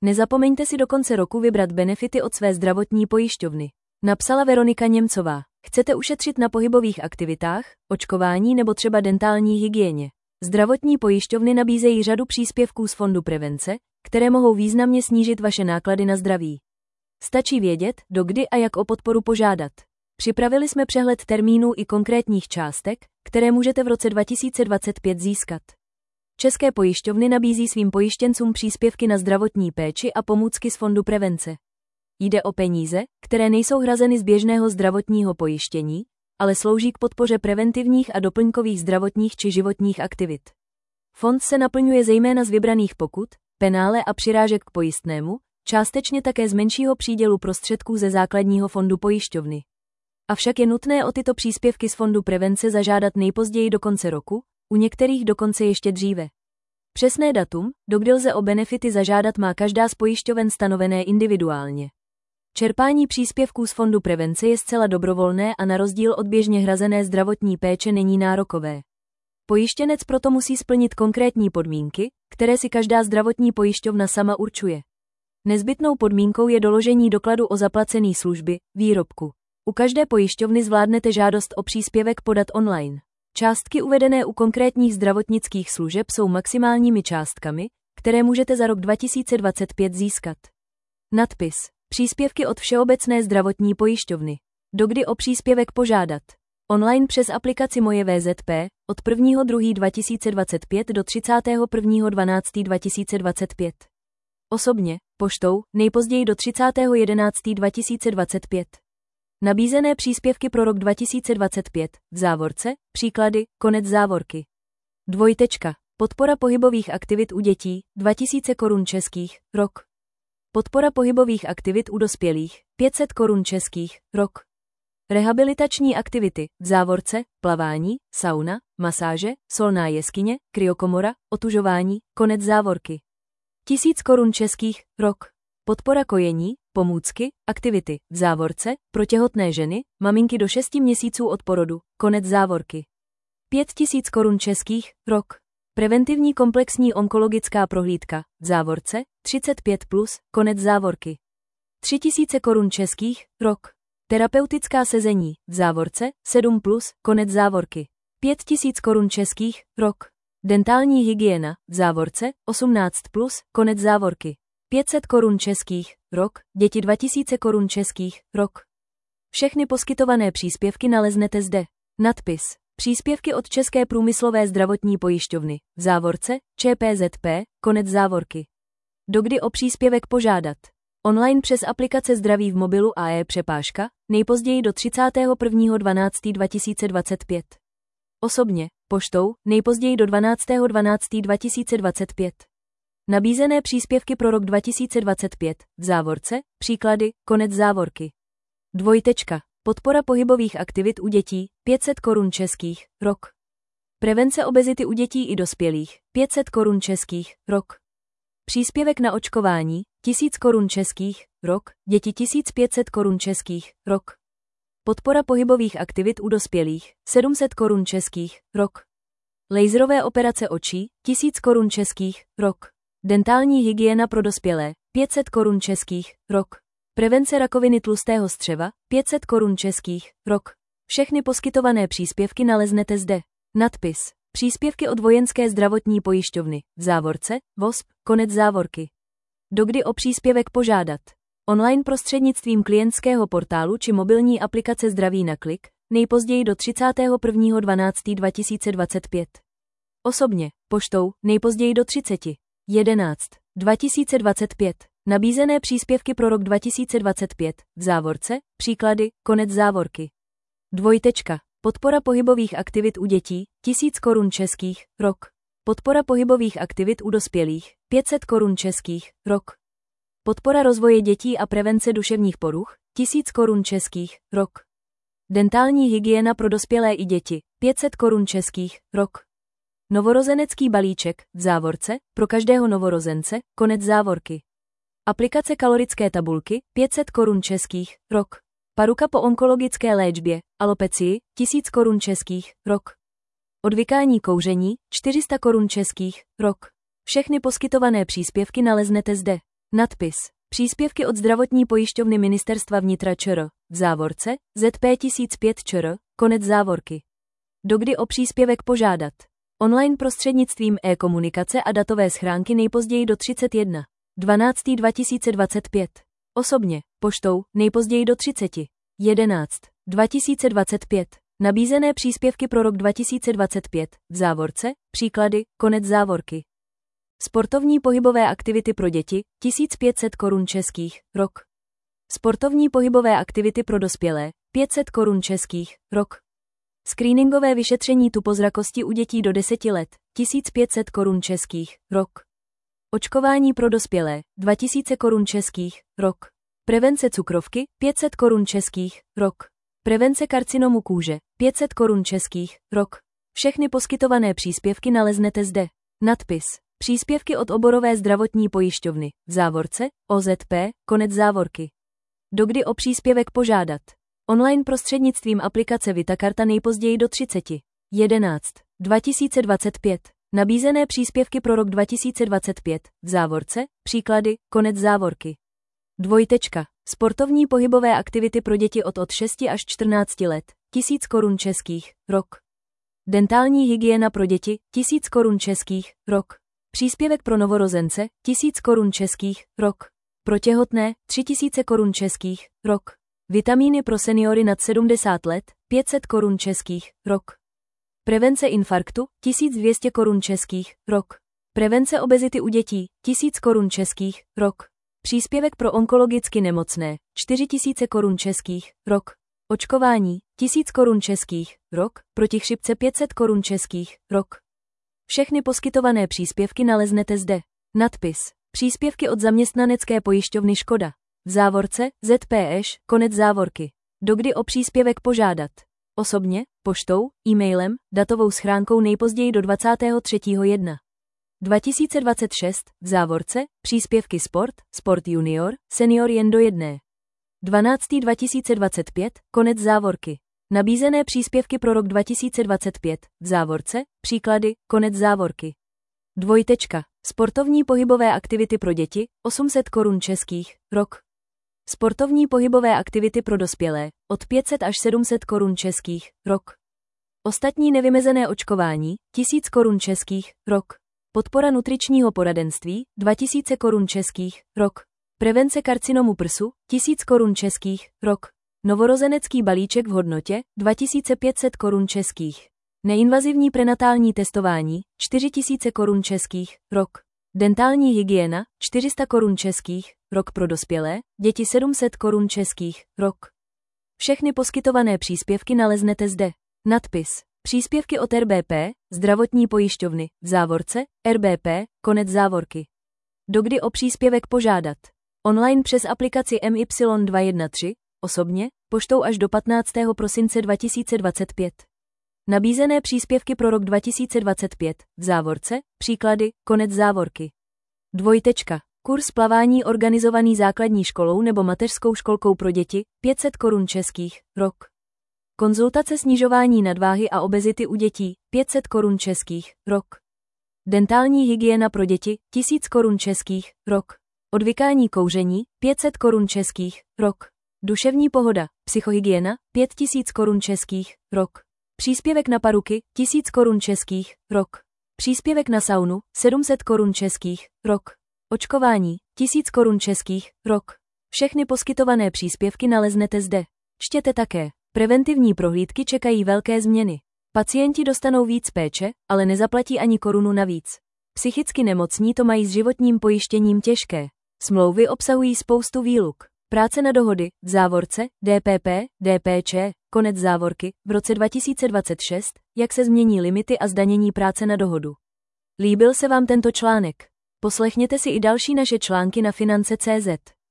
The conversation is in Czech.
Nezapomeňte si do konce roku vybrat benefity od své zdravotní pojišťovny. Napsala Veronika Němcová. Chcete ušetřit na pohybových aktivitách, očkování nebo třeba dentální hygieně? Zdravotní pojišťovny nabízejí řadu příspěvků z Fondu prevence, které mohou významně snížit vaše náklady na zdraví. Stačí vědět, do kdy a jak o podporu požádat. Připravili jsme přehled termínů i konkrétních částek, které můžete v roce 2025 získat. České pojišťovny nabízí svým pojištěncům příspěvky na zdravotní péči a pomůcky z Fondu prevence. Jde o peníze, které nejsou hrazeny z běžného zdravotního pojištění, ale slouží k podpoře preventivních a doplňkových zdravotních či životních aktivit. Fond se naplňuje zejména z vybraných pokut, penále a přirážek k pojistnému, částečně také z menšího přídělu prostředků ze základního fondu pojišťovny. Avšak je nutné o tyto příspěvky z Fondu prevence zažádat nejpozději do konce roku, u některých dokonce ještě dříve. Přesné datum, dokdy lze o benefity zažádat, má každá z pojišťoven stanovené individuálně. Čerpání příspěvků z Fondu prevence je zcela dobrovolné a na rozdíl od běžně hrazené zdravotní péče není nárokové. Pojištěnec proto musí splnit konkrétní podmínky, které si každá zdravotní pojišťovna sama určuje. Nezbytnou podmínkou je doložení dokladu o zaplacené služby, výrobku. U každé pojišťovny zvládnete žádost o příspěvek podat online. Částky uvedené u konkrétních zdravotnických služeb jsou maximálními částkami, které můžete za rok 2025 získat. Nadpis. Příspěvky od Všeobecné zdravotní pojišťovny. Dokdy o příspěvek požádat? Online přes aplikaci Moje VZP od 1.2.2025 do 31.12.2025. Osobně, poštou, nejpozději do 30.11.2025. Nabízené příspěvky pro rok 2025, v závorce, příklady, konec závorky. Podpora pohybových aktivit u dětí, 2000 korun českých, rok. Podpora pohybových aktivit u dospělých, 500 korun českých, rok. Rehabilitační aktivity, v závorce, plavání, sauna, masáže, solná jeskyně, kryokomora, otužování, konec závorky. 1000 korun českých, rok. Podpora kojení, pomůcky, aktivity, v závorce, pro těhotné ženy, maminky do 6 měsíců od porodu, konec závorky. 5000 korun českých, rok. Preventivní komplexní onkologická prohlídka, v závorce, 35+, konec závorky. 3000 korun českých, rok. Terapeutická sezení, v závorce, 7+, konec závorky. 5000 korun českých, rok. Dentální hygiena, v závorce, 18+, konec závorky. 500 korun českých, rok, děti 2000 korun českých, rok. Všechny poskytované příspěvky naleznete zde. Nadpis. Příspěvky od České průmyslové zdravotní pojišťovny, v závorce, ČPZP, konec závorky. Dokdy o příspěvek požádat? Online přes aplikace Zdraví v mobilu a e-přepážka, nejpozději do 31.12.2025. Osobně, poštou, nejpozději do 12.12.2025. Nabízené příspěvky pro rok 2025, v závorce, příklady, konec závorky. Podpora pohybových aktivit u dětí, 500 korun českých, rok. Prevence obezity u dětí i dospělých, 500 korun českých, rok. Příspěvek na očkování, 1000 korun českých, rok, děti 1500 korun českých, rok. Podpora pohybových aktivit u dospělých, 700 korun českých, rok. Laserové operace očí, 1000 korun českých, rok. Dentální hygiena pro dospělé, 500 korun českých, rok. Prevence rakoviny tlustého střeva, 500 korun českých, rok. Všechny poskytované příspěvky naleznete zde. Nadpis. Příspěvky od Vojenské zdravotní pojišťovny, v závorce, VOSP, konec závorky. Dokdy o příspěvek požádat? Online prostřednictvím klientského portálu či mobilní aplikace Zdraví na klik, nejpozději do 31.12.2025. Osobně, poštou, nejpozději do 30.11.2025. Nabízené příspěvky pro rok 2025, v závorce, příklady, konec závorky. Podpora pohybových aktivit u dětí, 1000 korun českých, rok. Podpora pohybových aktivit u dospělých, 500 korun českých, rok. Podpora rozvoje dětí a prevence duševních poruch, 1000 korun českých, rok. Dentální hygiena pro dospělé i děti, 500 korun českých, rok. Novorozenecký balíček, v závorce, pro každého novorozence, konec závorky. Aplikace kalorické tabulky, 500 korun českých, rok. Paruka po onkologické léčbě, alopecii, 1000 korun českých, rok. Odvykání kouření, 400 korun českých, rok. Všechny poskytované příspěvky naleznete zde. Nadpis. Příspěvky od zdravotní pojišťovny Ministerstva vnitra ČR, v závorce, ZP 1005 ČR, konec závorky. Dokdy o příspěvek požádat? Online prostřednictvím e-komunikace a datové schránky nejpozději do 31.12.2025. Osobně, poštou, nejpozději do 30.11.2025. Nabízené příspěvky pro rok 2025, v závorce, příklady, konec závorky. Sportovní pohybové aktivity pro děti, 1500 korun českých, rok. Sportovní pohybové aktivity pro dospělé, 500 korun českých, rok. Screeningové vyšetření tupozrakosti u dětí do 10 let, 1500 korun českých, rok. Očkování pro dospělé, 2000 korun českých, rok. Prevence cukrovky, 500 korun českých, rok. Prevence karcinomu kůže, 500 korun českých, rok. Všechny poskytované příspěvky naleznete zde. Nadpis. Příspěvky od oborové zdravotní pojišťovny, v závorce, OZP, konec závorky. Dokdy o příspěvek požádat? Online prostřednictvím aplikace VitaKarta nejpozději do 30.11.2025. Nabízené příspěvky pro rok 2025, v závorce, příklady, konec závorky. Dvojtečka. Sportovní pohybové aktivity pro děti od 6 až 14 let, 1000 korun českých, rok. Dentální hygiena pro děti, 1000 korun českých, rok. Příspěvek pro novorozence, 1000 korun českých, rok. Pro těhotné, 3000 korun českých, rok. Vitamíny pro seniory nad 70 let, 500 korun českých, rok. Prevence infarktu, 1200 korun českých, rok. Prevence obezity u dětí, 1000 korun českých, rok. Příspěvek pro onkologicky nemocné, 4000 korun českých, rok. Očkování, 1000 korun českých, rok. Proti chřipce 500 korun českých, rok. Všechny poskytované příspěvky naleznete zde. Nadpis. Příspěvky od zaměstnanecké pojišťovny Škoda. V závorce, ZPŠ, konec závorky. Dokdy o příspěvek požádat? Osobně, poštou, e-mailem, datovou schránkou nejpozději do 23.1.2026, v závorce, příspěvky sport junior, senior jen do 1.12.2025, konec závorky. Nabízené příspěvky pro rok 2025, v závorce, příklady, konec závorky. Dvojtečka. Sportovní pohybové aktivity pro děti, 800 korun českých, rok. Sportovní pohybové aktivity pro dospělé, od 500 až 700 korun českých, rok. Ostatní nevymezené očkování, 1000 korun českých, rok. Podpora nutričního poradenství, 2000 korun českých, rok. Prevence karcinomu prsu, 1000 korun českých, rok. Novorozenecký balíček v hodnotě, 2500 korun českých. Neinvazivní prenatální testování, 4000 korun českých, rok. Dentální hygiena, 400 korun českých, rok pro dospělé, děti 700 korun českých, rok. Všechny poskytované příspěvky naleznete zde. Nadpis. Příspěvky od RBP, zdravotní pojišťovny, v závorce, RBP, konec závorky. Dokdy o příspěvek požádat? Online přes aplikaci MY213, osobně, poštou až do 15. prosince 2025. Nabízené příspěvky pro rok 2025, v závorce, příklady, konec závorky. Dvojtečka. Kurz plavání organizovaný základní školou nebo mateřskou školkou pro děti, 500 korun českých, rok. Konzultace snižování nadváhy a obezity u dětí, 500 korun českých, rok. Dentální hygiena pro děti, 1000 korun českých, rok. Odvykání kouření, 500 korun českých, rok. Duševní pohoda, psychohygiena, 5000 korun českých, rok. Příspěvek na paruky, 1000 korun českých, rok. Příspěvek na saunu, 700 korun českých, rok. Očkování, 1000 korun českých, rok. Všechny poskytované příspěvky naleznete zde. Čtěte také. Preventivní prohlídky čekají velké změny. Pacienti dostanou víc péče, ale nezaplatí ani korunu navíc. Psychicky nemocní to mají s životním pojištěním těžké. Smlouvy obsahují spoustu výluk. Práce na dohody, v závorce, DPP, DPČ, konec závorky, v roce 2026, jak se změní limity a zdanění práce na dohodu. Líbil se vám tento článek? Poslechněte si i další naše články na finance.cz.